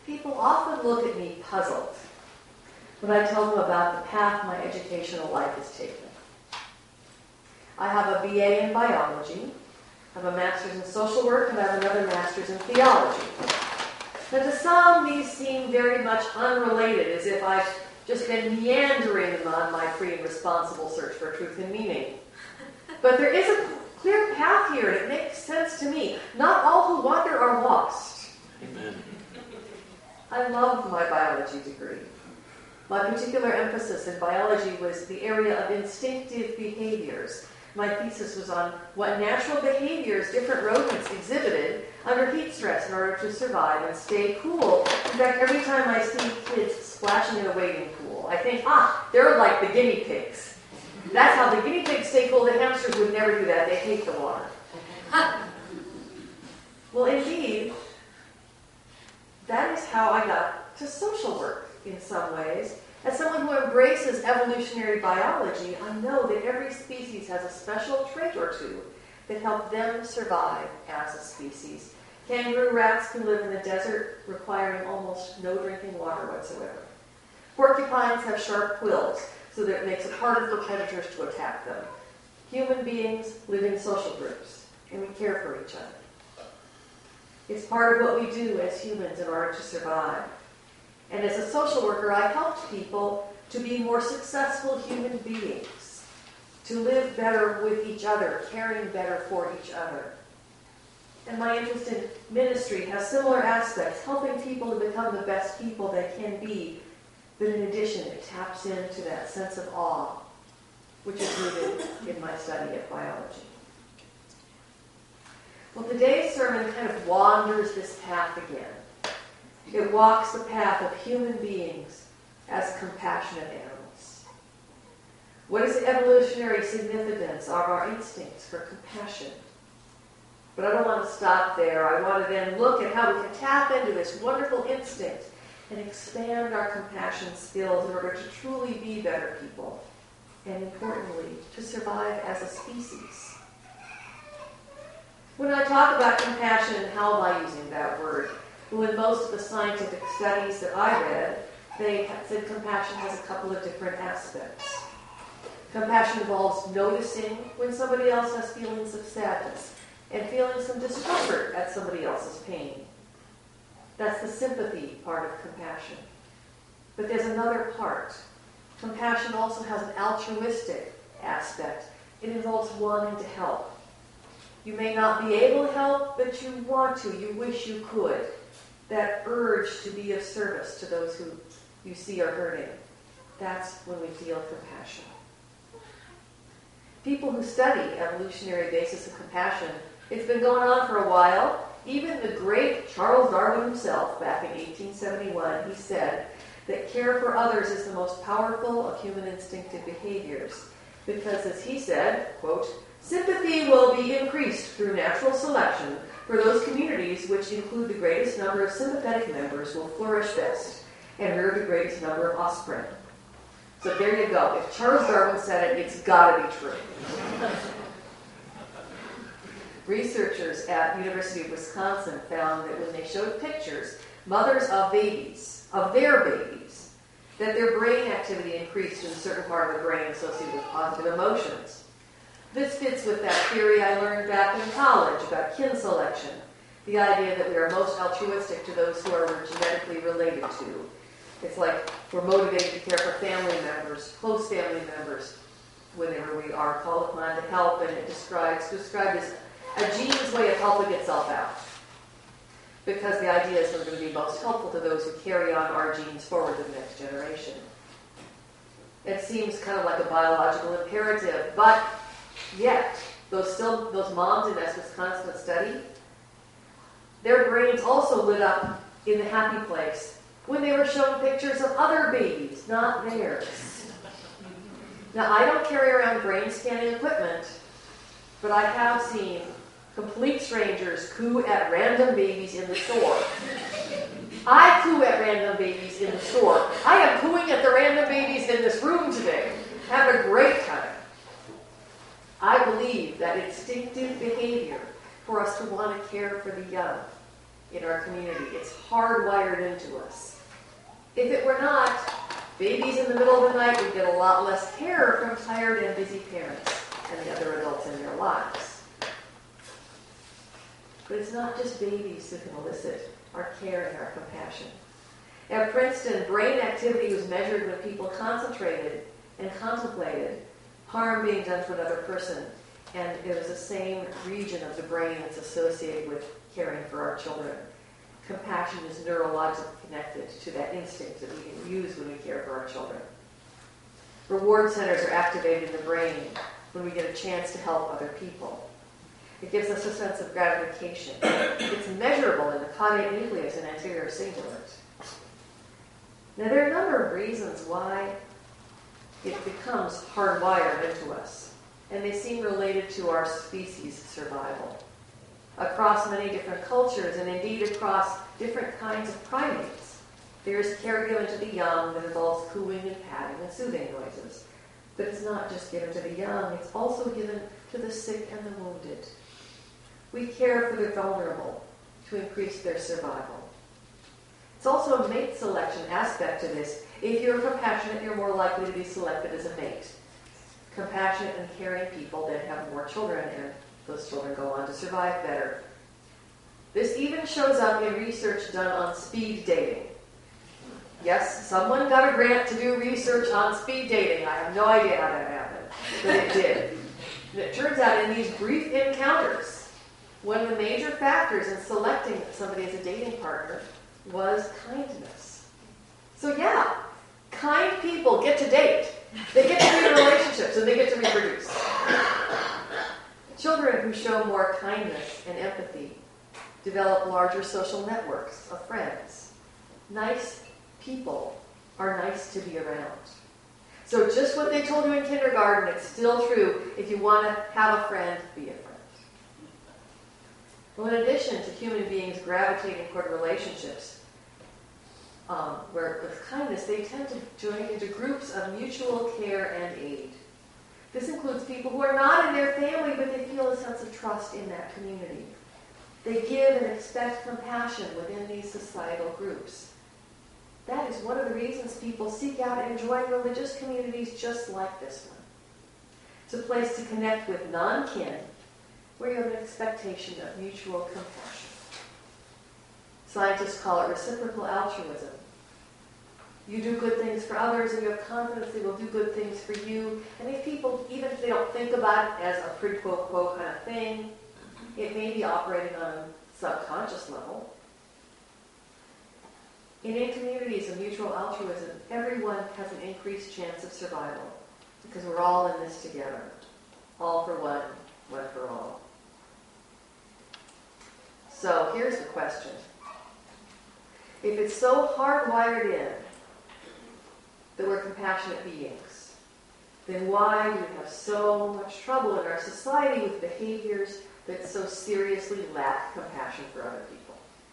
People often look at me puzzled when I tell them about the path my educational life has taken. I have a BA in biology, I have a master's in social work, and I have another master's in theology. Now to some, these seem very much unrelated, as if I've just been meandering on my free and responsible search for truth and meaning. But there is a clear path here, and it makes sense to me. Not all who wander are lost. Amen. I loved my biology degree. My particular emphasis in biology was the area of instinctive behaviors. My thesis was on what natural behaviors different rodents exhibited under heat stress in order to survive and stay cool. In fact, every time I see kids splashing in a wading pool, I think, they're like the guinea pigs. That's how the guinea pigs stay cool. The hamsters would never do that. They hate the water. Well, indeed, that is how I got to social work in some ways. As someone who embraces evolutionary biology, I know that every species has a special trait or two that help them survive as a species. Kangaroo rats can live in the desert, requiring almost no drinking water whatsoever. Porcupines have sharp quills, so that it makes it harder for predators to attack them. Human beings live in social groups, and we care for each other. It's part of what we do as humans in order to survive. And as a social worker, I helped people to be more successful human beings, to live better with each other, caring better for each other. And my interest in ministry has similar aspects, helping people to become the best people they can be, but in addition, it taps into that sense of awe, which is rooted in my study of biology. Well, today's sermon kind of wanders this path again. It walks the path of human beings as compassionate animals. What is the evolutionary significance of our instincts for compassion? But I don't want to stop there. I want to then look at how we can tap into this wonderful instinct and expand our compassion skills in order to truly be better people, and importantly, to survive as a species. When I talk about compassion, how am I using that word? Well, in most of the scientific studies that I read, they said compassion has a couple of different aspects. Compassion involves noticing when somebody else has feelings of sadness and feeling some discomfort at somebody else's pain. That's the sympathy part of compassion. But there's another part. Compassion also has an altruistic aspect. It involves wanting to help. You may not be able to help, but you want to. You wish you could. That urge to be of service to those who you see are hurting. That's when we feel compassion. People who study evolutionary basis of compassion, it's been going on for a while. Even the great Charles Darwin himself, back in 1871, he said that care for others is the most powerful of human instinctive behaviors. Because, as he said, quote, sympathy will be increased through natural selection, for those communities which include the greatest number of sympathetic members will flourish best and rear the greatest number of offspring. So there you go. If Charles Darwin said it, it's got to be true. Researchers at University of Wisconsin found that when they showed pictures, mothers of babies, of their babies, that their brain activity increased in a certain part of the brain associated with positive emotions. This fits with that theory I learned back in college about kin selection, the idea that we are most altruistic to those who are genetically related to. It's like we're motivated to care for family members, close family members, whenever we are called upon to help, and it described as a gene's way of helping itself out. Because the idea is we're going to be most helpful to those who carry on our genes forward to the next generation. It seems kind of like a biological imperative, but yet, those moms in that Wisconsin study, their brains also lit up in the happy place when they were shown pictures of other babies, not theirs. Now, I don't carry around brain scanning equipment, but I have seen complete strangers coo at random babies in the store. I coo at random babies in the store. I am cooing at the random babies in this room today. Having a great time. I believe that instinctive behavior for us to want to care for the young in our community. It's hardwired into us. If it were not, babies in the middle of the night would get a lot less care from tired and busy parents and the other adults in their lives. But it's not just babies who can elicit our care and our compassion. At Princeton, brain activity was measured when people concentrated and contemplated harm being done to another person. And it was the same region of the brain that's associated with caring for our children. Compassion is neurologically connected to that instinct that we can use when we care for our children. Reward centers are activated in the brain when we get a chance to help other people. It gives us a sense of gratification. It's measurable in the caudate nucleus and anterior cingulate. Now, there are a number of reasons why it becomes hardwired into us, and they seem related to our species' survival. Across many different cultures, and indeed across different kinds of primates, there is care given to the young that involves cooing and patting and soothing noises. But it's not just given to the young, it's also given to the sick and the wounded. We care for the vulnerable to increase their survival. It's also a mate selection aspect to this. If you're compassionate, you're more likely to be selected as a mate. Compassionate and caring people then have more children, and those children go on to survive better. This even shows up in research done on speed dating. Yes, someone got a grant to do research on speed dating. I have no idea how that happened, but it did. And it turns out in these brief encounters, one of the major factors in selecting somebody as a dating partner was kindness. So yeah, kind people get to date. They get to be in relationships and they get to reproduce. Children who show more kindness and empathy develop larger social networks of friends. Nice people are nice to be around. So just what they told you in kindergarten, it's still true. If you want to have a friend, be a friend. Well, in addition to human beings gravitating toward relationships, where with kindness, they tend to join into groups of mutual care and aid. This includes people who are not in their family, but they feel a sense of trust in that community. They give and expect compassion within these societal groups. That is one of the reasons people seek out and join religious communities just like this one. It's a place to connect with non-kin, where you have an expectation of mutual compassion. Scientists call it reciprocal altruism. You do good things for others, and you have confidence they will do good things for you. And if people, even if they don't think about it as a quid pro quo kind of thing, it may be operating on a subconscious level. In communities of mutual altruism, everyone has an increased chance of survival because we're all in this together. All for one, one for all. So here's the question. If it's so hardwired in that we're compassionate beings, then why do we have so much trouble in our society with behaviors that so seriously lack compassion for other people?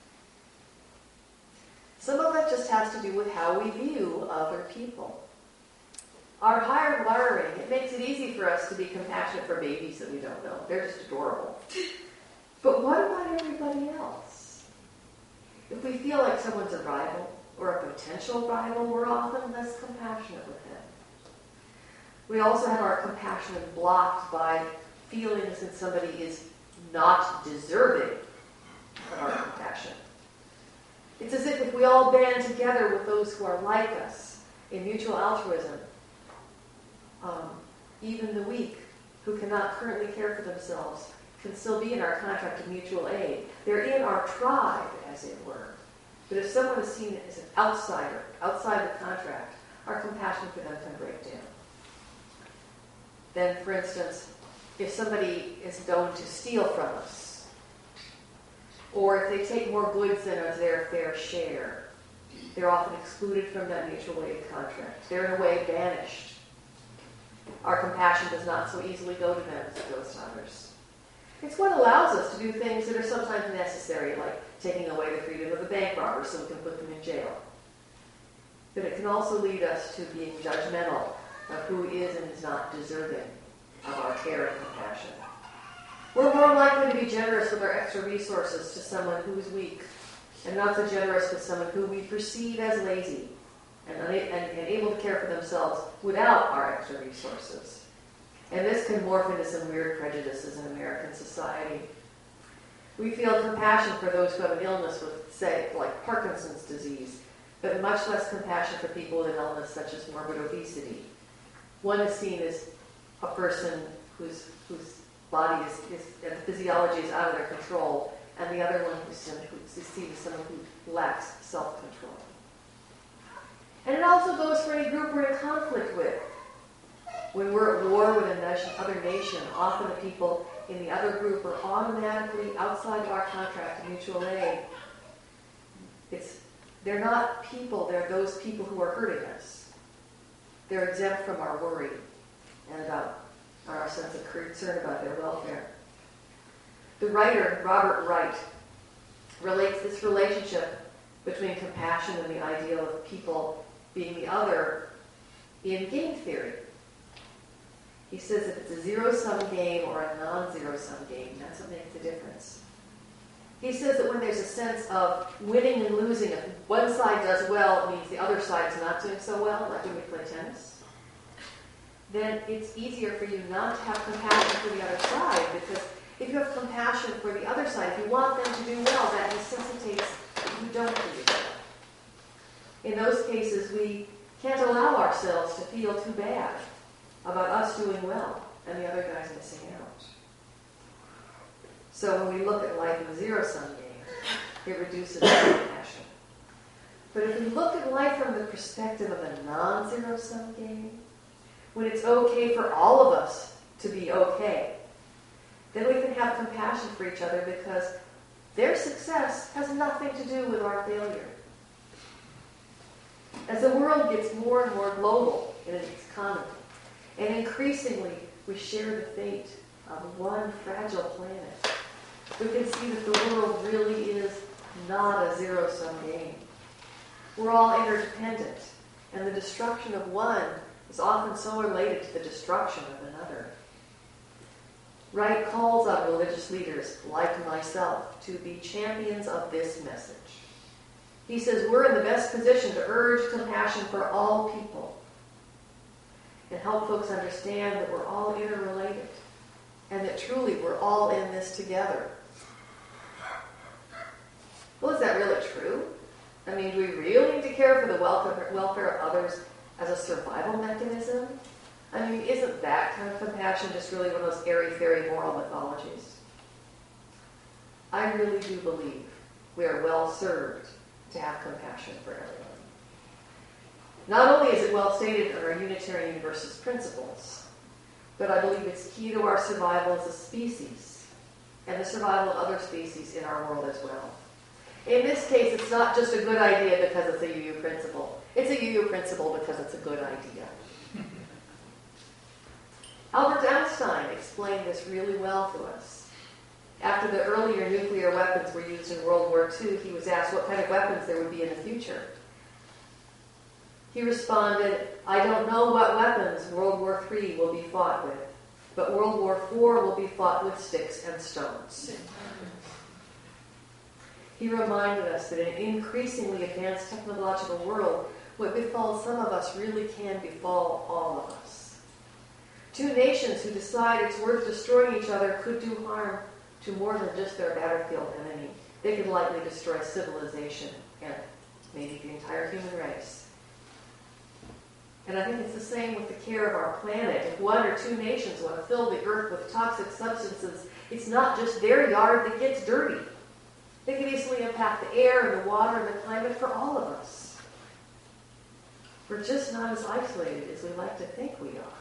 Some of that just has to do with how we view other people. Our hardwiring, it makes it easy for us to be compassionate for babies that we don't know. They're just adorable. But what about everybody else? If we feel like someone's a rival or a potential rival, we're often less compassionate with them. We also have our compassion blocked by feelings that somebody is not deserving of our compassion. It's as if we all band together with those who are like us in mutual altruism, even the weak who cannot currently care for themselves can still be in our contract of mutual aid. They're in our tribe, as it were. But if someone is seen as an outsider, outside the contract, our compassion for them can break down. Then, for instance, if somebody is known to steal from us, or if they take more goods than is their fair share, they're often excluded from that mutual aid contract. They're in a way banished. Our compassion does not so easily go to them as it goes to others. It's what allows us to do things that are sometimes necessary, like taking away the freedom of the bank robber so we can put them in jail. But it can also lead us to being judgmental of who is and is not deserving of our care and compassion. We're more likely to be generous with our extra resources to someone who is weak and not so generous with someone who we perceive as lazy and able to care for themselves without our extra resources. And this can morph into some weird prejudices in American society. We feel compassion for those who have an illness with, say, like Parkinson's disease, but much less compassion for people with an illness such as morbid obesity. One is seen as a person whose body is and the physiology is out of their control, and the other one is seen as someone who lacks self-control. And it also goes for any group we're in conflict with. When we're at war with another nation, often the people in the other group are automatically outside of our contract of mutual aid. They're not people, they're those people who are hurting us. They're exempt from our worry and our sense of concern about their welfare. The writer, Robert Wright, relates this relationship between compassion and the ideal of people being the other in game theory. He says if it's a zero-sum game or a non-zero-sum game, that's what makes the difference. He says that when there's a sense of winning and losing, if one side does well, it means the other side's not doing so well, like when we play tennis, then it's easier for you not to have compassion for the other side, because if you have compassion for the other side, if you want them to do well, that necessitates that you don't do well. In those cases, we can't allow ourselves to feel too bad about us doing well and the other guy's missing out. So when we look at life in a zero-sum game, it reduces our compassion. But if we look at life from the perspective of a non-zero-sum game, when it's okay for all of us to be okay, then we can have compassion for each other because their success has nothing to do with our failure. As the world gets more and more global in its economy, and increasingly we share the fate of one fragile planet, we can see that the world really is not a zero-sum game. We're all interdependent, and the destruction of one is often so related to the destruction of another. Wright calls on religious leaders, like myself, to be champions of this message. He says we're in the best position to urge compassion for all people and help folks understand that we're all interrelated and that truly we're all in this together. Well, is that really true? I mean, do we really need to care for the welfare of others as a survival mechanism? I mean, isn't that kind of compassion just really one of those airy-fairy moral mythologies? I really do believe we are well served to have compassion for everyone. Not only is it well stated in our Unitarian Universalist principles, but I believe it's key to our survival as a species and the survival of other species in our world as well. In this case, it's not just a good idea because it's a UU principle. It's a UU principle because it's a good idea. Albert Einstein explained this really well to us. After the earlier nuclear weapons were used in World War II, he was asked what kind of weapons there would be in the future. He responded, I don't know what weapons World War III will be fought with, but World War IV will be fought with sticks and stones. He reminded us that in an increasingly advanced technological world, what befalls some of us really can befall all of us. Two nations who decide it's worth destroying each other could do harm to more than just their battlefield enemy. They could likely destroy civilization and maybe the entire human race. And I think it's the same with the care of our planet. If one or two nations want to fill the earth with toxic substances, it's not just their yard that gets dirty. They can easily impact the air and the water and the climate for all of us. We're just not as isolated as we like to think we are.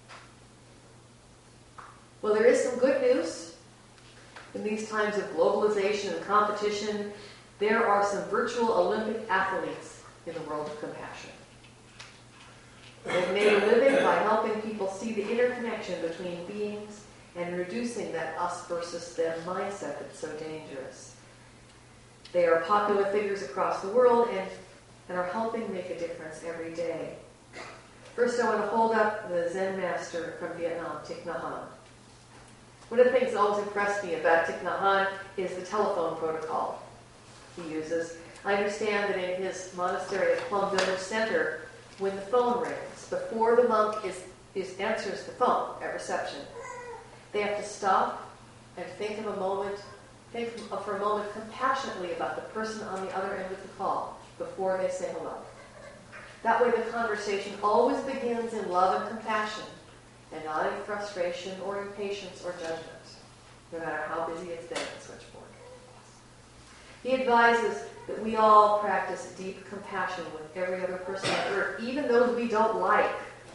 Well, there is some good news. In these times of globalization and competition, there are some virtual Olympic athletes in the world of compassion. They've made a living by helping people see the interconnection between beings and reducing that us versus them mindset that's so dangerous. They are popular figures across the world and are helping make a difference every day. First, I want to hold up the Zen master from Vietnam, Thich Nhat Hanh. One of the things that always impressed me about Thich Nhat Hanh is the telephone protocol. he uses. I understand that in his monastery at Plum Village Center, when the phone rings, before the monk answers the phone at reception, they have to stop and think for a moment compassionately about the person on the other end of the call before they say hello. That way the conversation always begins in love and compassion and not in frustration or impatience or judgment, no matter how busy it's been at the switchboard. He advises that we all practice deep compassion with every other person on earth, even those we don't like.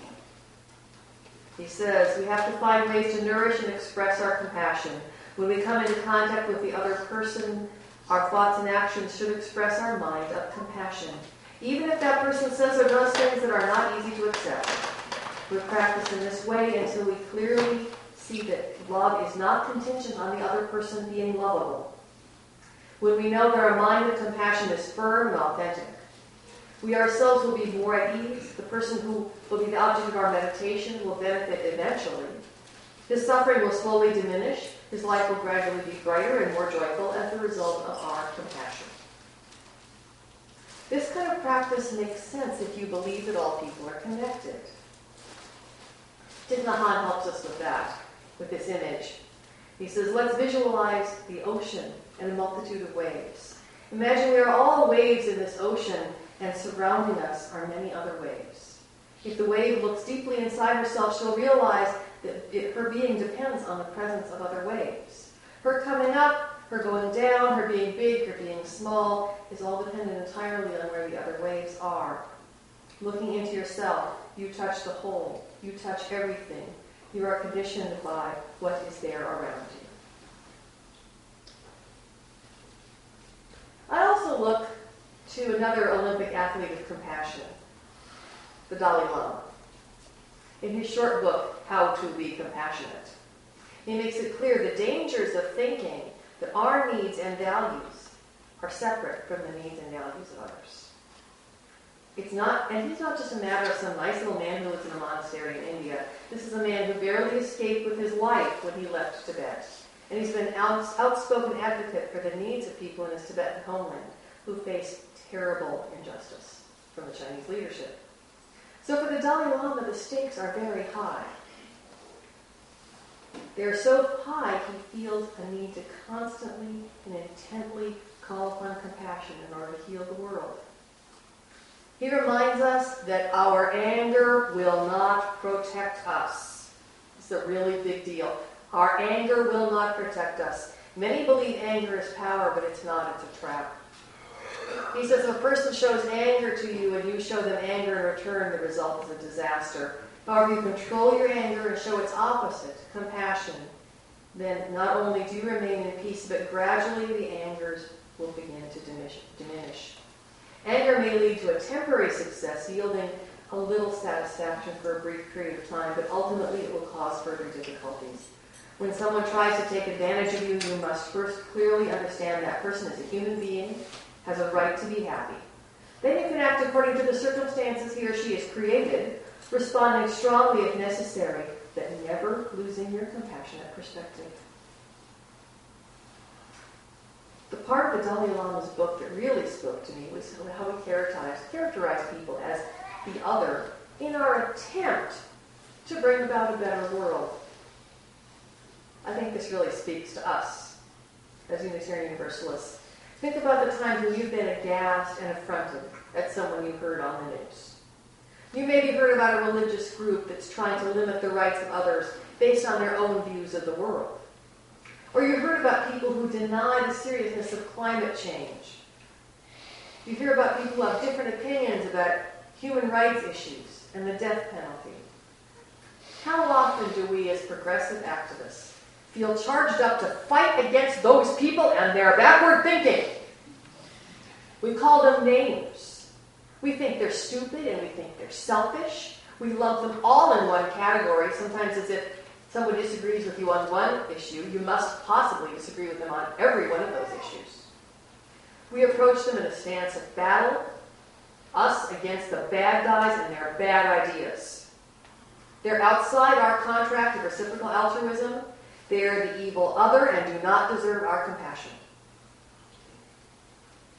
He says we have to find ways to nourish and express our compassion. When we come into contact with the other person, our thoughts and actions should express our mind of compassion, even if that person says or does things that are not easy to accept. We practice in this way until we clearly see that love is not contingent on the other person being lovable. When we know that our mind of compassion is firm and authentic, we ourselves will be more at ease. The person who will be the object of our meditation will benefit eventually. His suffering will slowly diminish. His life will gradually be brighter and more joyful as the result of our compassion. This kind of practice makes sense if you believe that all people are connected. Thich Nhat Hanh helps us with that, with this image. He says, let's visualize the ocean and a multitude of waves. Imagine we are all waves in this ocean, and surrounding us are many other waves. If the wave looks deeply inside herself, she'll realize that her being depends on the presence of other waves. Her coming up, her going down, her being big, her being small, is all dependent entirely on where the other waves are. Looking into yourself, you touch the whole. You touch everything. You are conditioned by what is there around you. I also look to another Olympic athlete of compassion, the Dalai Lama. In his short book, How to Be Compassionate, he makes it clear the dangers of thinking that our needs and values are separate from the needs and values of others. It's not, and he's not just a matter of some nice little man who lives in a monastery in India. This is a man who barely escaped with his life when he left Tibet. And he's been an outspoken advocate for the needs of people in his Tibetan homeland who face terrible injustice from the Chinese leadership. So for the Dalai Lama, the stakes are very high. They are so high he feels a need to constantly and intently call upon compassion in order to heal the world. He reminds us that our anger will not protect us. It's a really big deal. Our anger will not protect us. Many believe anger is power, but it's not. It's a trap. He says if a person shows anger to you and you show them anger in return, the result is a disaster. However, you control your anger and show its opposite, compassion, then not only do you remain in peace, but gradually the angers will begin to diminish. Anger may lead to a temporary success, yielding a little satisfaction for a brief period of time, but ultimately it will cause further difficulties. When someone tries to take advantage of you, you must first clearly understand that person is a human being, has a right to be happy. Then you can act according to the circumstances he or she has created, responding strongly if necessary, but never losing your compassionate perspective. The part of the Dalai Lama's book that really spoke to me was how he characterized people as the other in our attempt to bring about a better world. I think this really speaks to us as Unitarian Universalists. Think about the times when you've been aghast and affronted at someone you heard on the news. You maybe heard about a religious group that's trying to limit the rights of others based on their own views of the world. Or you heard about people who deny the seriousness of climate change. You hear about people who have different opinions about human rights issues and the death penalty. How often do we as progressive activists feel charged up to fight against those people and their backward thinking? We call them names. We think they're stupid and we think they're selfish. We lump them all in one category, sometimes as if someone disagrees with you on one issue, you must possibly disagree with them on every one of those issues. We approach them in a stance of battle, us against the bad guys and their bad ideas. They're outside our contract of reciprocal altruism. They are the evil other and do not deserve our compassion.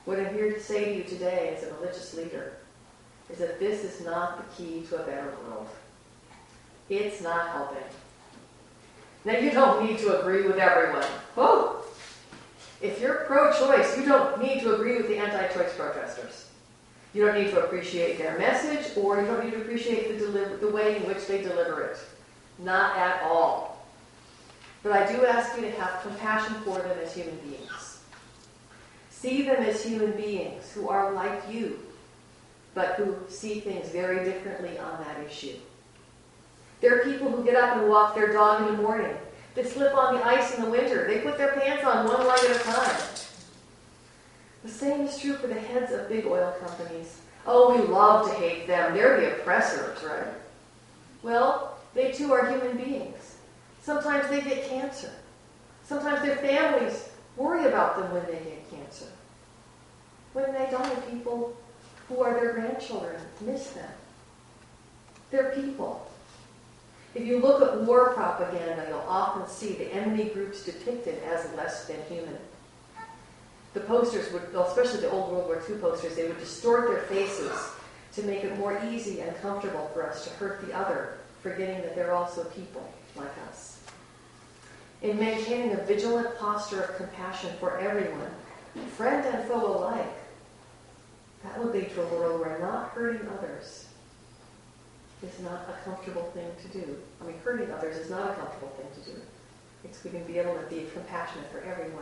What I'm here to say to you today as a religious leader is that this is not the key to a better world. It's not helping. Now, you don't need to agree with everyone. Whoa! If you're pro-choice, you don't need to agree with the anti-choice protesters. You don't need to appreciate their message, or you don't need to appreciate the way in which they deliver it. Not at all. But I do ask you to have compassion for them as human beings. See them as human beings who are like you, but who see things very differently on that issue. There are people who get up and walk their dog in the morning. They slip on the ice in the winter. They put their pants on one leg at a time. The same is true for the heads of big oil companies. Oh, we love to hate them. They're the oppressors, right? Well, they too are human beings. Sometimes they get cancer. Sometimes their families worry about them when they get cancer. When they die, people who are their grandchildren miss them. They're people. If you look at war propaganda, you'll often see the enemy groups depicted as less than human. The posters would, especially the old World War II posters, they would distort their faces to make it more easy and comfortable for us to hurt the other, forgetting that they're also people like us. In maintaining a vigilant posture of compassion for everyone, friend and foe alike, that would lead to a world where not hurting others is not a comfortable thing to do. I mean, hurting others is not a comfortable thing to do. It's we can be able to be compassionate for everyone.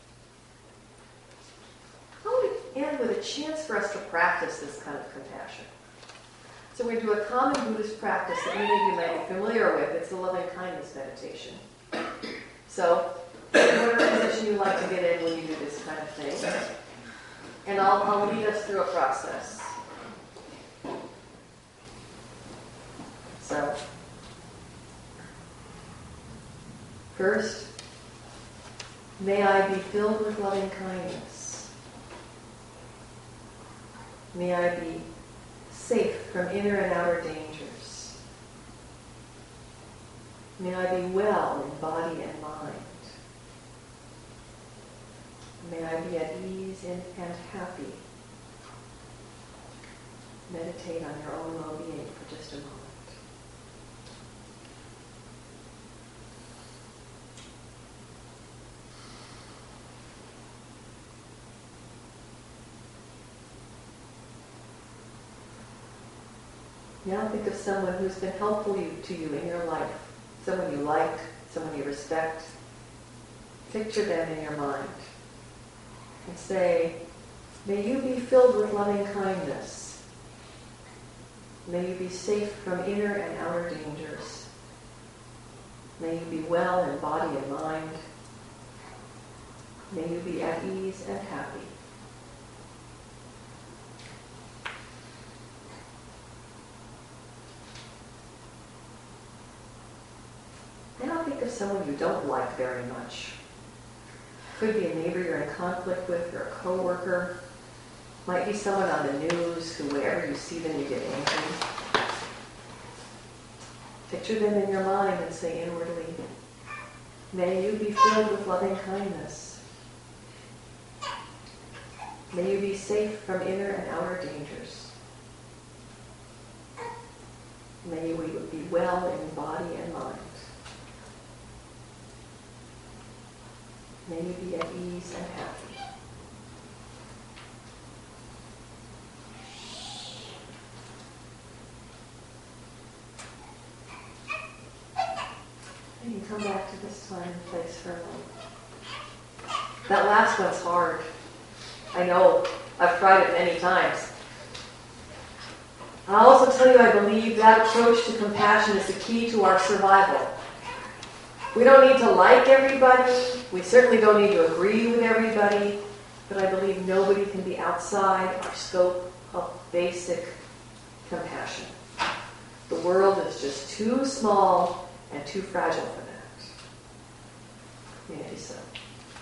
I want to end with a chance for us to practice this kind of compassion. So we're going to do a common Buddhist practice that many of you may be familiar with. It's the loving kindness meditation. So, whatever position you like to get in when you do this kind of thing. And I'll lead us through a process. So, first, may I be filled with loving kindness. May I be safe from inner and outer dangers. May I be well in body and mind. May I be at ease and happy. Meditate on your own well-being for just a moment. Now think of someone who's been helpful to you in your life. Someone you like, someone you respect. Picture them in your mind. And say, may you be filled with loving kindness. May you be safe from inner and outer dangers. May you be well in body and mind. May you be at ease and happy. Now think of someone you don't like very much. Could be a neighbor you're in conflict with, or a coworker. Might be someone on the news who, wherever you see them, you get angry. Picture them in your mind and say inwardly, may you be filled with loving kindness. May you be safe from inner and outer dangers. May you be well in body and mind. May you be at ease and happy. And you come back to this time and place for a moment. That last one's hard. I know. I've tried it many times. I'll also tell you I believe that approach to compassion is the key to our survival. We don't need to like everybody. We certainly don't need to agree with everybody. But I believe nobody can be outside our scope of basic compassion. The world is just too small and too fragile for that. May it be so.